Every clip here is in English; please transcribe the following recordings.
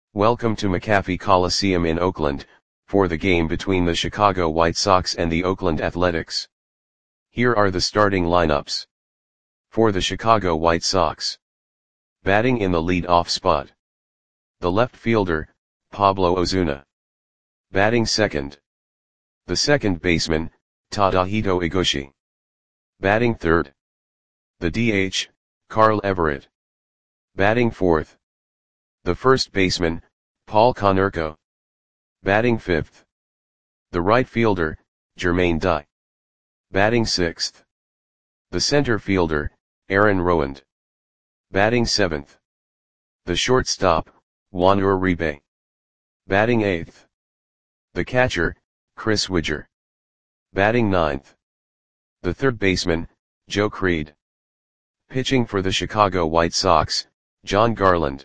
Welcome to McAfee Coliseum in Oakland, for the game between the Chicago White Sox and the Oakland Athletics. Here are the starting lineups. For the Chicago White Sox. Batting in the lead-off spot. The left fielder, Pablo Ozuna. Batting second. The second baseman, Tadahito Iguchi. Batting third. The DH, Carl Everett. Batting fourth. The first baseman, Paul Konerko. Batting fifth. The right fielder, Jermaine Dye. Batting sixth. The center fielder, Aaron Rowand. Batting seventh. The shortstop, Juan Uribe. Batting eighth. The catcher, Chris Widger. Batting ninth. The third baseman, Joe Creed. Pitching for the Chicago White Sox, Jon Garland.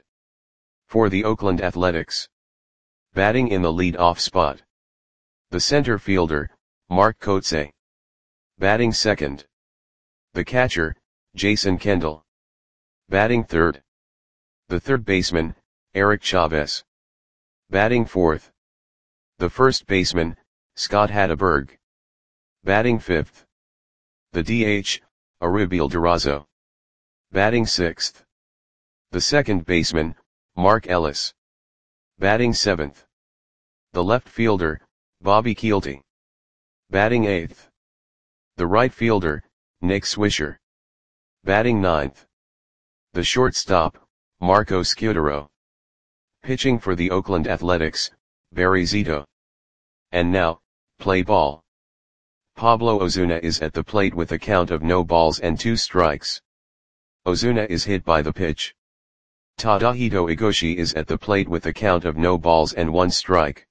For the Oakland Athletics. Batting in the lead-off spot. The center fielder, Mark Kotsay. Batting second. The catcher, Jason Kendall. Batting third. The third baseman, Eric Chavez. Batting fourth. The first baseman, Scott Hatteberg. Batting fifth. The DH, Arubiel Durazo. Batting sixth. The second baseman, Mark Ellis. Batting seventh. The left fielder, Bobby Kielty. Batting eighth. The right fielder, Nick Swisher. Batting ninth. The shortstop, Marco Scutaro. Pitching for the Oakland Athletics, Barry Zito. And now, play ball. Pablo Ozuna is at the plate with a count of no balls and 2 strikes. Ozuna is hit by the pitch. Tadahito Iguchi is at the plate with a count of no balls and 1 strike.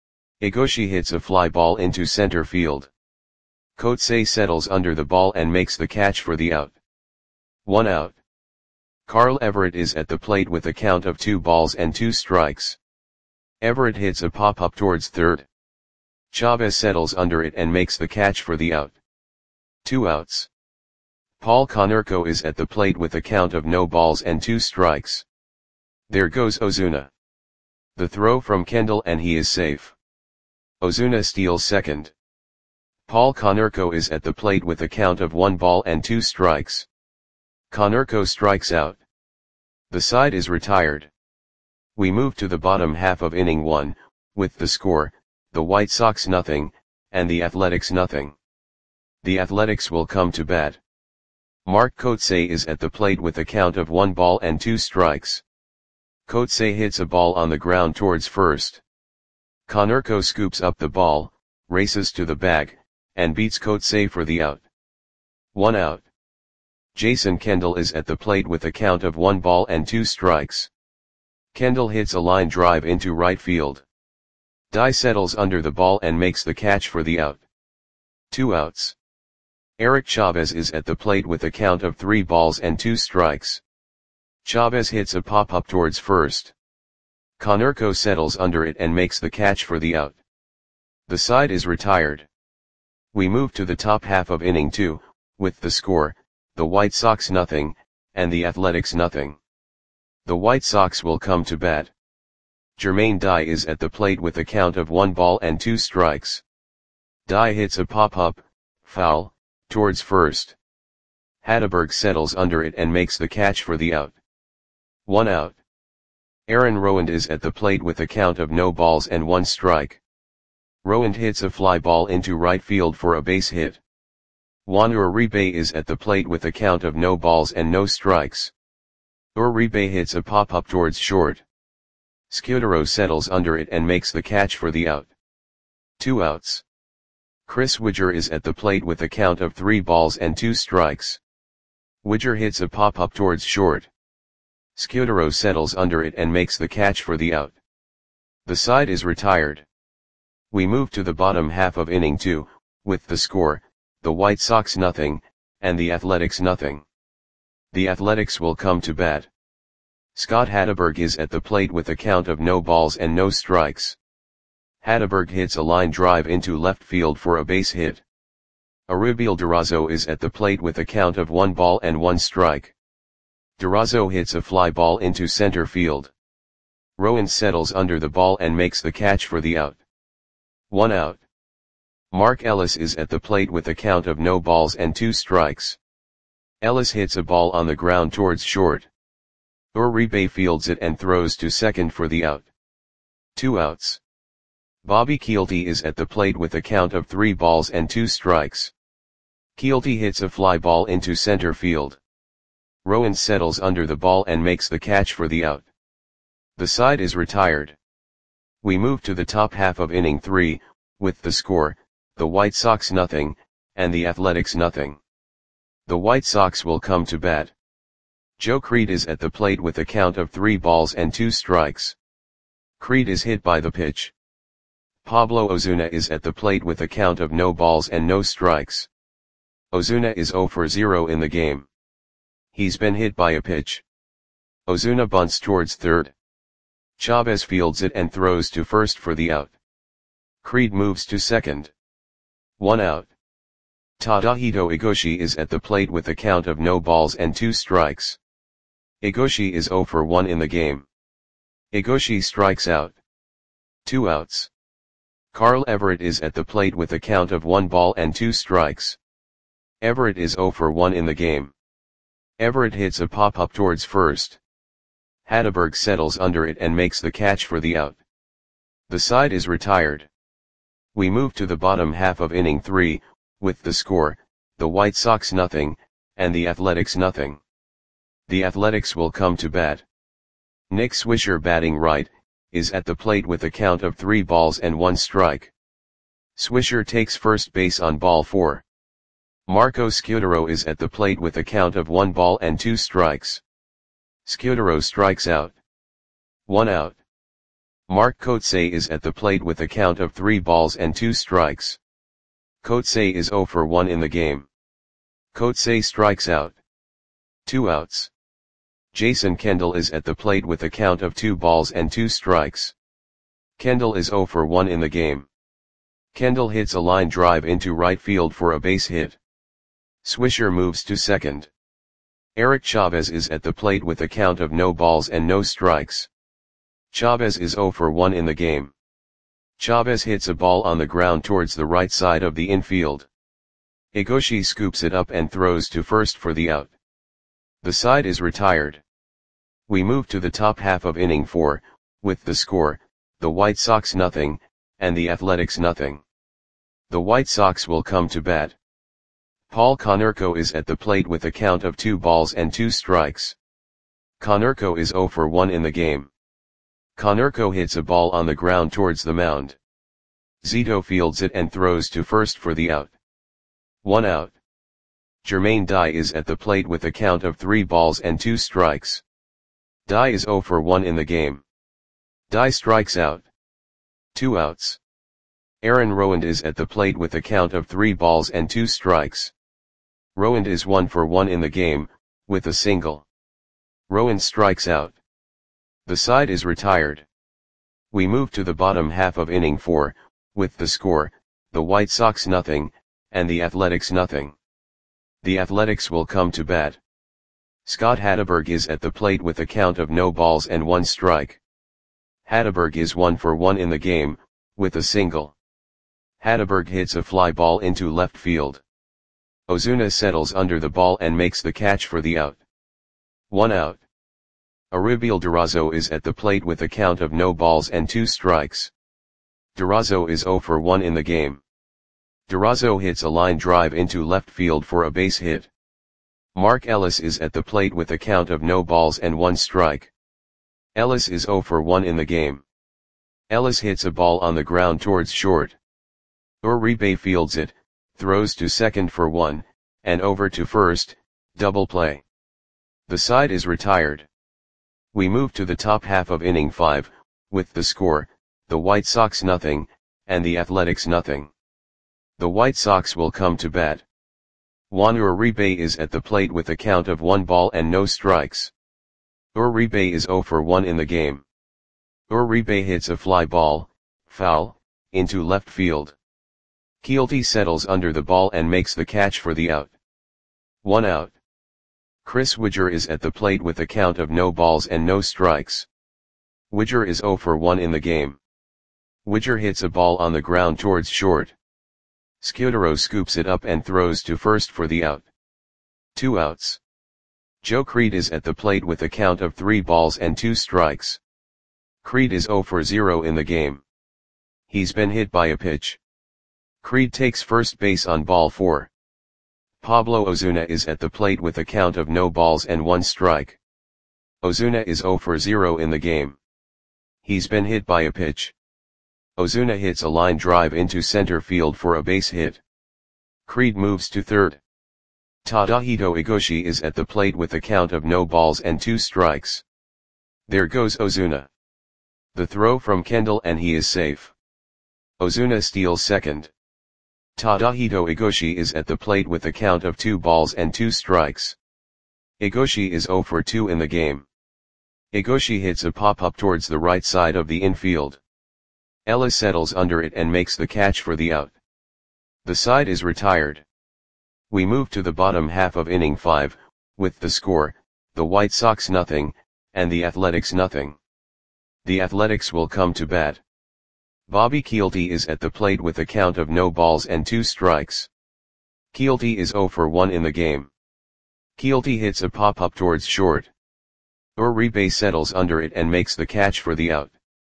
Iguchi hits a fly ball into center field. Kotsay settles under the ball and makes the catch for the out. 1 out. Carl Everett is at the plate with a count of 2 balls and 2 strikes. Everett hits a pop-up towards third. Chavez settles under it and makes the catch for the out. 2 outs. Paul Konerko is at the plate with a count of no balls and 2 strikes. There goes Ozuna. The throw from Kendall and he is safe. Ozuna steals second. Paul Konerko is at the plate with a count of 1 ball and 2 strikes. Konerko strikes out. The side is retired. We move to the bottom half of inning 1, with the score, the White Sox 0, and the Athletics 0. The Athletics will come to bat. Mark Kotsay is at the plate with a count of 1 ball and 2 strikes. Kotsay hits a ball on the ground towards first. Konerko scoops up the ball, races to the bag, and beats Kotsay for the out. 1 out. Jason Kendall is at the plate with a count of 1 ball and 2 strikes. Kendall hits a line drive into right field. Dye settles under the ball and makes the catch for the out. 2 outs. Eric Chavez is at the plate with a count of 3 balls and 2 strikes. Chavez hits a pop-up towards first. Konerko settles under it and makes the catch for the out. The side is retired. We move to the top half of inning 2, with the score, the White Sox 0, and the Athletics 0. The White Sox will come to bat. Jermaine Dye is at the plate with a count of 1 ball and 2 strikes. Dye hits a pop-up, foul, towards first. Hatteberg settles under it and makes the catch for the out. 1 out. Aaron Rowand is at the plate with a count of no balls and 1 strike. Rowand hits a fly ball into right field for a base hit. Juan Uribe is at the plate with a count of no balls and no strikes. Uribe hits a pop-up towards short. Scutaro settles under it and makes the catch for the out. 2 outs. Chris Widger is at the plate with a count of 3 balls and 2 strikes. Widger hits a pop-up towards short. Scutaro settles under it and makes the catch for the out. The side is retired. We move to the bottom half of inning 2, with the score, the White Sox 0, and the Athletics 0. The Athletics will come to bat. Scott Hatteberg is at the plate with a count of no balls and no strikes. Hatteberg hits a line drive into left field for a base hit. Arubiel Durazo is at the plate with a count of 1 ball and 1 strike. Durazo hits a fly ball into center field. Rowan settles under the ball and makes the catch for the out. 1 out. Mark Ellis is at the plate with a count of no balls and 2 strikes. Ellis hits a ball on the ground towards short. Uribe fields it and throws to second for the out. 2 outs. Bobby Kielty is at the plate with a count of 3 balls and 2 strikes. Kielty hits a fly ball into center field. Rowan settles under the ball and makes the catch for the out. The side is retired. We move to the top half of inning 3, with the score, the White Sox nothing, and the Athletics nothing. The White Sox will come to bat. Joe Creed is at the plate with a count of 3 balls and 2 strikes. Creed is hit by the pitch. Pablo Ozuna is at the plate with a count of no balls and no strikes. Ozuna is 0 for 0 in the game. He's been hit by a pitch. Ozuna bunts towards third. Chavez fields it and throws to first for the out. Creed moves to second. 1 out. Tadahito Igoshi is at the plate with a count of no balls and 2 strikes. Igoshi is 0 for 1 in the game. Igoshi strikes out. 2 outs. Carl Everett is at the plate with a count of 1 ball and 2 strikes. Everett is 0 for 1 in the game. Everett hits a pop-up towards first. Hatteberg settles under it and makes the catch for the out. The side is retired. We move to the bottom half of inning 3, with the score, the White Sox nothing, and the Athletics nothing. The Athletics will come to bat. Nick Swisher batting right, is at the plate with a count of 3 balls and 1 strike. Swisher takes first base on ball 4. Marco Scutaro is at the plate with a count of 1 ball and 2 strikes. Scutaro strikes out. 1 out. Mark Kotsay is at the plate with a count of 3 balls and 2 strikes. Kotsay is 0 for 1 in the game. Kotsay strikes out. 2 outs. Jason Kendall is at the plate with a count of 2 balls and 2 strikes. Kendall is 0 for 1 in the game. Kendall hits a line drive into right field for a base hit. Swisher moves to second. Eric Chavez is at the plate with a count of no balls and no strikes. Chavez is 0 for 1 in the game. Chavez hits a ball on the ground towards the right side of the infield. Igoshi scoops it up and throws to first for the out. The side is retired. We move to the top half of inning 4, with the score, the White Sox nothing, and the Athletics nothing. The White Sox will come to bat. Paul Konerko is at the plate with a count of 2 balls and 2 strikes. Konerko is 0 for 1 in the game. Konerko hits a ball on the ground towards the mound. Zito fields it and throws to first for the out. 1 out. Jermaine Dye is at the plate with a count of 3 balls and 2 strikes. Dye is 0 for 1 in the game. Dye strikes out. 2 outs. Aaron Rowand is at the plate with a count of 3 balls and 2 strikes. Rowand is 1 for 1 in the game, with a single. Rowand strikes out. The side is retired. We move to the bottom half of inning 4, with the score, the White Sox nothing, and the Athletics nothing. The Athletics will come to bat. Scott Hatteberg is at the plate with a count of no balls and 1 strike. Hatteberg is 1 for 1 in the game, with a single. Hatteberg hits a fly ball into left field. Ozuna settles under the ball and makes the catch for the out. 1 out. Aribiel Durazo is at the plate with a count of no balls and 2 strikes. Durazo is 0 for 1 in the game. Durazo hits a line drive into left field for a base hit. Mark Ellis is at the plate with a count of no balls and 1 strike. Ellis is 0 for 1 in the game. Ellis hits a ball on the ground towards short. Uribe fields it, throws to second for 1, and over to first, double play. The side is retired. We move to the top half of inning 5, with the score, the White Sox nothing, and the Athletics nothing. The White Sox will come to bat. Juan Uribe is at the plate with a count of 1 ball and no strikes. Uribe is 0 for 1 in the game. Uribe hits a fly ball, foul, into left field. Kielty settles under the ball and makes the catch for the out. 1 out. Chris Widger is at the plate with a count of no balls and no strikes. Widger is 0 for 1 in the game. Widger hits a ball on the ground towards short. Scudero scoops it up and throws to first for the out. 2 outs. Joe Creed is at the plate with a count of 3 balls and 2 strikes. Creed is 0 for 0 in the game. He's been hit by a pitch. Creed takes first base on ball 4. Pablo Ozuna is at the plate with a count of no balls and 1 strike. Ozuna is 0 for 0 in the game. He's been hit by a pitch. Ozuna hits a line drive into center field for a base hit. Creed moves to third. Tadahito Igoshi is at the plate with a count of no balls and 2 strikes. There goes Ozuna. The throw from Kendall and he is safe. Ozuna steals second. Tadahito Igoshi is at the plate with a count of 2 balls and 2 strikes. Igoshi is 0 for 2 in the game. Igoshi hits a pop-up towards the right side of the infield. Ellis settles under it and makes the catch for the out. The side is retired. We move to the bottom half of inning 5, with the score, the White Sox nothing, and the Athletics nothing. The Athletics will come to bat. Bobby Kielty is at the plate with a count of no balls and 2 strikes. Kielty is 0 for 1 in the game. Kielty hits a pop-up towards short. Uribe settles under it and makes the catch for the out.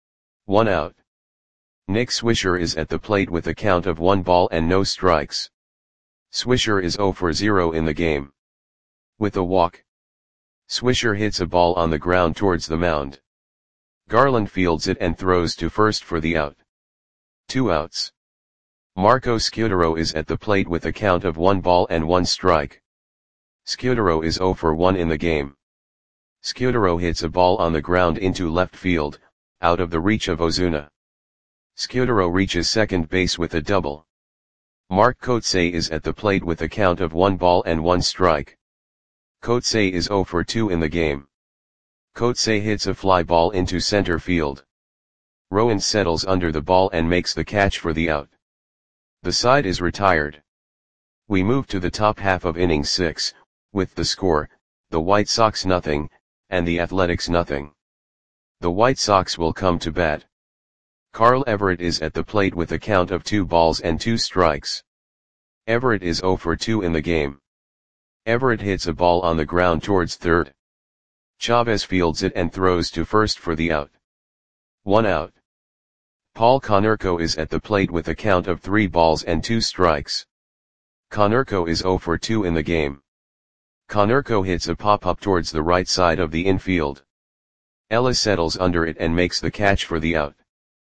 1 out. Nick Swisher is at the plate with a count of 1 ball and no strikes. Swisher is 0 for 0 in the game. With a walk. Swisher hits a ball on the ground towards the mound. Garland fields it and throws to first for the out. 2 outs. Marco Scudero is at the plate with a count of 1 ball and 1 strike. Scudero is 0 for 1 in the game. Scudero hits a ball on the ground into left field, out of the reach of Ozuna. Scudero reaches second base with a double. Mark Kotsay is at the plate with a count of 1 ball and 1 strike. Kotsay is 0 for 2 in the game. Kotsay hits a fly ball into center field. Rowan settles under the ball and makes the catch for the out. The side is retired. We move to the top half of inning 6, with the score, the White Sox nothing, and the Athletics nothing. The White Sox will come to bat. Carl Everett is at the plate with a count of 2 balls and 2 strikes. Everett is 0 for 2 in the game. Everett hits a ball on the ground towards third. Chavez fields it and throws to first for the out. 1 out. Paul Konerko is at the plate with a count of 3 balls and 2 strikes. Konerko is 0 for 2 in the game. Konerko hits a pop-up towards the right side of the infield. Ellis settles under it and makes the catch for the out.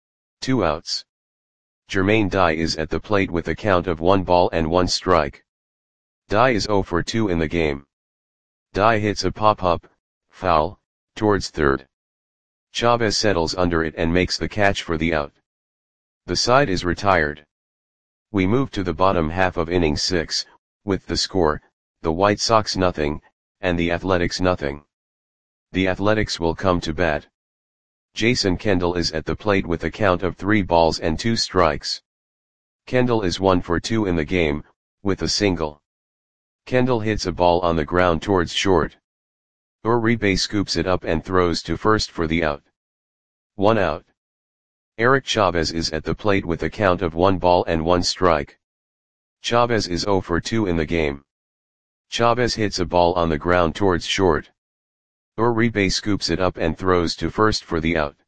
2 outs. Jermaine Dye is at the plate with a count of 1 ball and 1 strike. Dye is 0 for 2 in the game. Dye hits a pop-up, foul, towards third. Chavez settles under it and makes the catch for the out. The side is retired. We move to the bottom half of inning 6, with the score, the White Sox nothing, and the Athletics nothing. The Athletics will come to bat. Jason Kendall is at the plate with a count of 3 balls and 2 strikes. Kendall is 1 for 2 in the game, with a single. Kendall hits a ball on the ground towards short. Uribe scoops it up and throws to first for the out. 1 out. Eric Chavez is at the plate with a count of 1 ball and 1 strike. Chavez is 0 for 2 in the game. Chavez hits a ball on the ground towards short. Uribe scoops it up and throws to first for the out.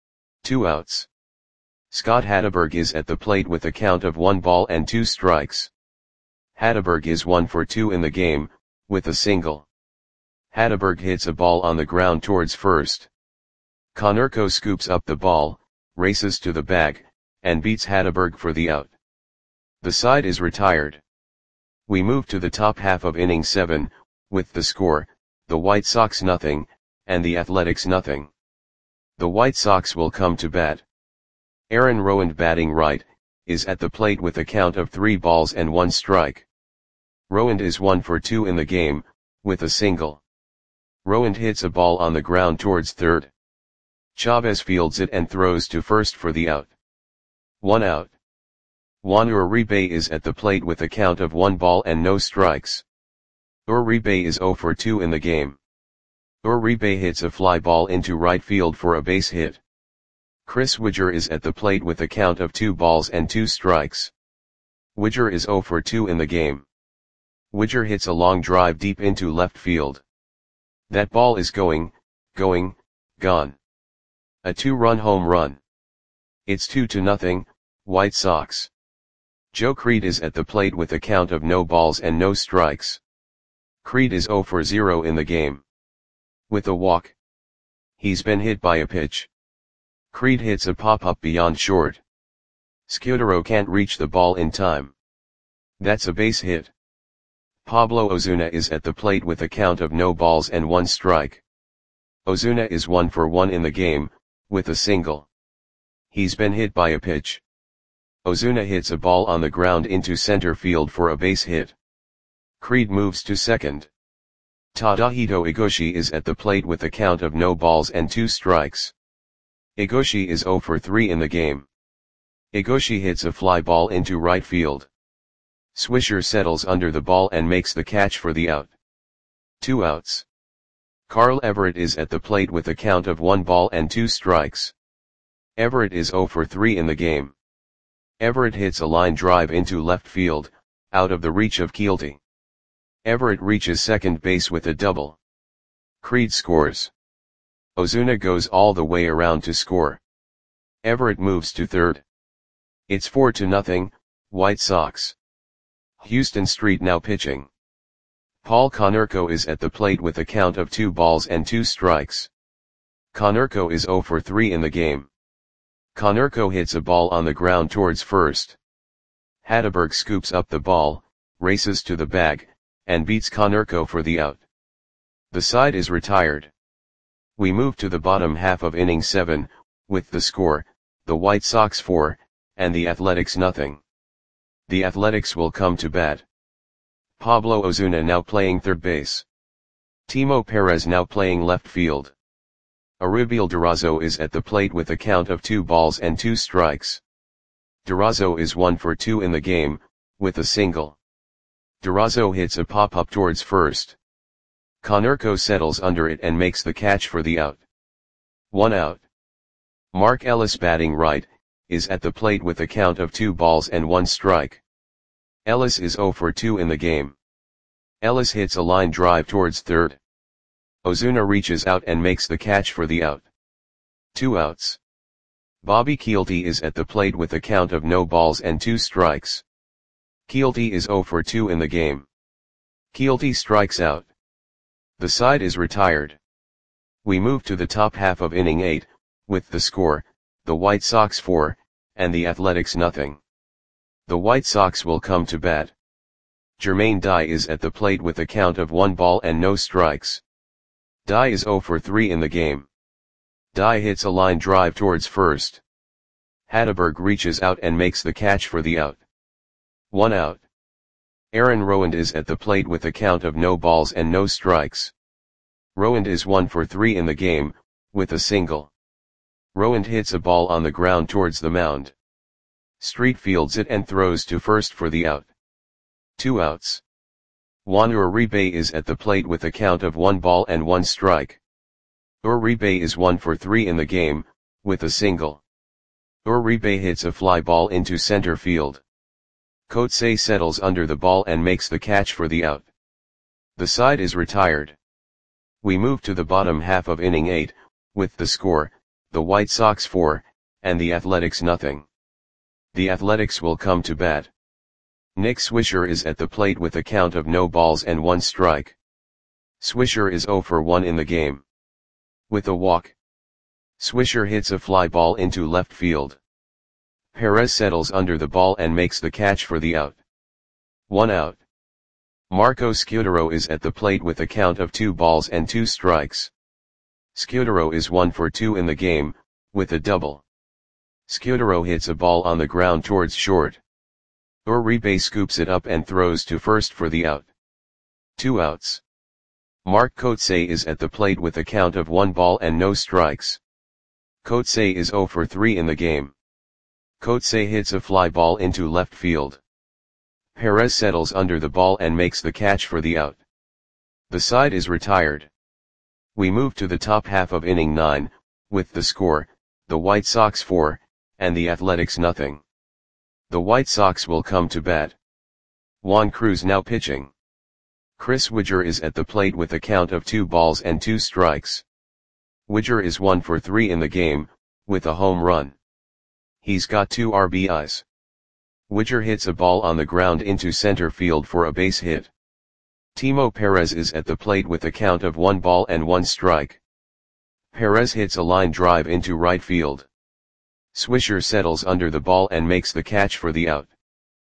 2 outs. Scott Hatteberg is at the plate with a count of 1 ball and 2 strikes. Hatteberg is 1 for 2 in the game, with a single. Hatteberg hits a ball on the ground towards first. Konerko scoops up the ball, races to the bag, and beats Hatteberg for the out. The side is retired. We move to the top half of inning 7, with the score, the White Sox nothing, and the Athletics nothing. The White Sox will come to bat. Aaron Rowand batting right, is at the plate with a count of 3 balls and 1 strike. Rowand is 1 for 2 in the game, with a single. Rowand hits a ball on the ground towards third. Chavez fields it and throws to first for the out. 1 out. Juan Uribe is at the plate with a count of 1 ball and no strikes. Uribe is 0 for 2 in the game. Uribe hits a fly ball into right field for a base hit. Chris Widger is at the plate with a count of 2 balls and 2 strikes. Widger is 0 for 2 in the game. Widger hits a long drive deep into left field. That ball is going, gone. A 2-run home run. It's 2-0, White Sox. Joe Creed is at the plate with a count of no balls and no strikes. Creed is 0 for 0 in the game. With a walk. He's been hit by a pitch. Creed hits a pop-up beyond short. Scudero can't reach the ball in time. That's a base hit. Pablo Ozuna is at the plate with a count of no balls and 1 strike. Ozuna is 1 for 1 in the game, with a single. He's been hit by a pitch. Ozuna hits a ball on the ground into center field for a base hit. Creed moves to second. Tadahito Igoshi is at the plate with a count of no balls and 2 strikes. Igoshi is 0 for 3 in the game. Igoshi hits a fly ball into right field. Swisher settles under the ball and makes the catch for the out. 2 outs. Carl Everett is at the plate with a count of 1 ball and 2 strikes. Everett is 0 for 3 in the game. Everett hits a line drive into left field, out of the reach of Keelty. Everett reaches second base with a double. Creed scores. Ozuna goes all the way around to score. Everett moves to third. It's 4-0, White Sox. Houston Street now pitching. Paul Konerko is at the plate with a count of 2 balls and 2 strikes. Konerko is 0 for 3 in the game. Konerko hits a ball on the ground towards first. Hatteberg scoops up the ball, races to the bag, and beats Konerko for the out. The side is retired. We move to the bottom half of inning 7, with the score, the White Sox 4, and the Athletics nothing. The Athletics will come to bat. Pablo Ozuna now playing third base. Timo Perez now playing left field. Auribeil Durazo is at the plate with a count of 2 balls and 2 strikes. Durazo is 1 for 2 in the game, with a single. Durazo hits a pop-up towards first. Konerko settles under it and makes the catch for the out. 1 out. Mark Ellis batting right, is at the plate with a count of 2 balls and 1 strike. Ellis is 0 for 2 in the game. Ellis hits a line drive towards third. Ozuna reaches out and makes the catch for the out. 2 outs. Bobby Keelty is at the plate with a count of no balls and 2 strikes. Keelty is 0 for 2 in the game. Keelty strikes out. The side is retired. We move to the top half of inning 8, with the score, the White Sox 4, and the Athletics nothing. The White Sox will come to bat. Jermaine Dye is at the plate with a count of 1 ball and no strikes. Dye is 0 for 3 in the game. Dye hits a line drive towards first. Hatteberg reaches out and makes the catch for the out. 1 out. Aaron Rowand is at the plate with a count of no balls and no strikes. Rowand is 1 for 3 in the game, with a single. Rowand hits a ball on the ground towards the mound. Street fields it and throws to first for the out. 2 outs. Juan Uribe is at the plate with a count of 1 ball and 1 strike. Uribe is 1 for 3 in the game, with a single. Uribe hits a fly ball into center field. Kotze settles under the ball and makes the catch for the out. The side is retired. We move to the bottom half of inning 8, with the score, the White Sox 4, and the Athletics nothing. The Athletics will come to bat. Nick Swisher is at the plate with a count of no balls and 1 strike. Swisher is 0 for 1 in the game. With a walk. Swisher hits a fly ball into left field. Perez settles under the ball and makes the catch for the out. 1 out. Marco Scudero is at the plate with a count of 2 balls and 2 strikes. Scudero is 1 for 2 in the game, with a double. Scudero hits a ball on the ground towards short. Uribe scoops it up and throws to first for the out. 2 outs. Mark Kotze is at the plate with a count of 1 ball and no strikes. Kotze is 0 for 3 in the game. Kotze hits a fly ball into left field. Perez settles under the ball and makes the catch for the out. The side is retired. We move to the top half of inning 9, with the score, the White Sox 4, and the Athletics nothing. The White Sox will come to bat. Juan Cruz now pitching. Chris Widger is at the plate with a count of 2 balls and 2 strikes. Widger is 1 for 3 in the game, with a home run. He's got 2 RBIs. Widger hits a ball on the ground into center field for a base hit. Timo Perez is at the plate with a count of 1 ball and 1 strike. Perez hits a line drive into right field. Swisher settles under the ball and makes the catch for the out.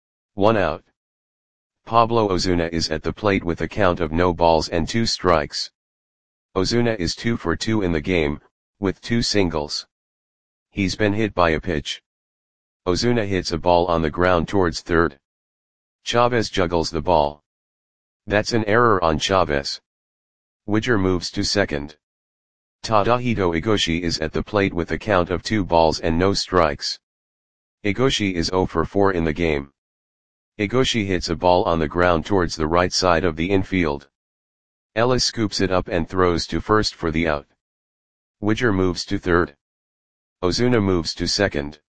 1 out. Pablo Ozuna is at the plate with a count of no balls and 2 strikes. Ozuna is 2 for 2 in the game, with 2 singles. He's been hit by a pitch. Ozuna hits a ball on the ground towards third. Chavez juggles the ball. That's an error on Chavez. Widger moves to second. Tadahito Igoshi is at the plate with a count of 2 balls and no strikes. Igoshi is 0 for 4 in the game. Igoshi hits a ball on the ground towards the right side of the infield. Ellis scoops it up and throws to first for the out. Widger moves to third. Ozuna moves to second.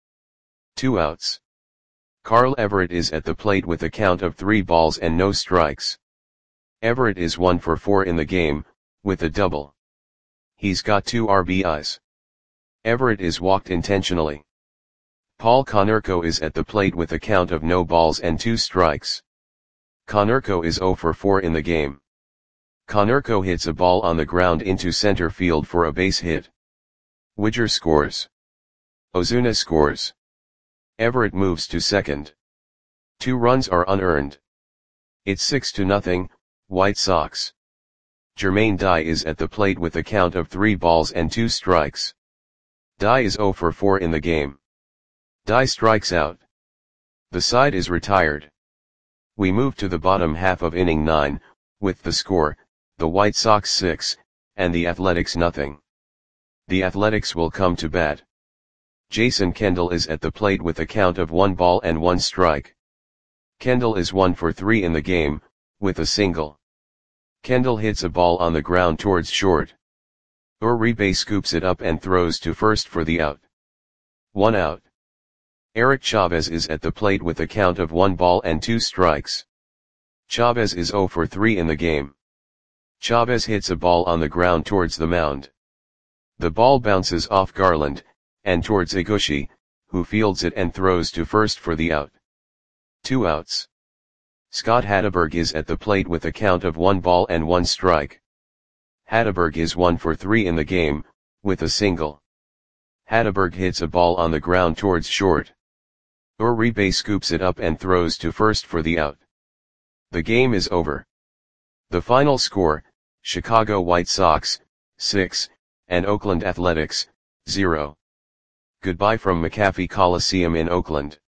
2 outs. Carl Everett is at the plate with a count of 3 balls and no strikes. Everett is 1 for 4 in the game, with a double. He's got 2 RBIs. Everett is walked intentionally. Paul Konerko is at the plate with a count of no balls and 2 strikes. Konerko is 0 for 4 in the game. Konerko hits a ball on the ground into center field for a base hit. Widger scores. Ozuna scores. Everett moves to second. 2 runs are unearned. It's 6-0, White Sox. Jermaine Dye is at the plate with a count of 3 balls and 2 strikes. Dye is 0 for 4 in the game. Dye strikes out. The side is retired. We move to the bottom half of inning 9, with the score, the White Sox 6, and the Athletics nothing. The Athletics will come to bat. Jason Kendall is at the plate with a count of 1 ball and 1 strike. Kendall is 1 for 3 in the game, with a single. Kendall hits a ball on the ground towards short. Uribe scoops it up and throws to first for the out. 1 out. Eric Chavez is at the plate with a count of 1 ball and 2 strikes. Chavez is 0 for 3 in the game. Chavez hits a ball on the ground towards the mound. The ball bounces off Garland, and towards Igoshi, who fields it and throws to first for the out. 2 outs. Scott Hatteberg is at the plate with a count of 1 ball and 1 strike. Hatteberg is 1 for 3 in the game, with a single. Hatteberg hits a ball on the ground towards short. Uribe scoops it up and throws to first for the out. The game is over. The final score, Chicago White Sox, 6, and Oakland Athletics, 0. Goodbye from McAfee Coliseum in Oakland.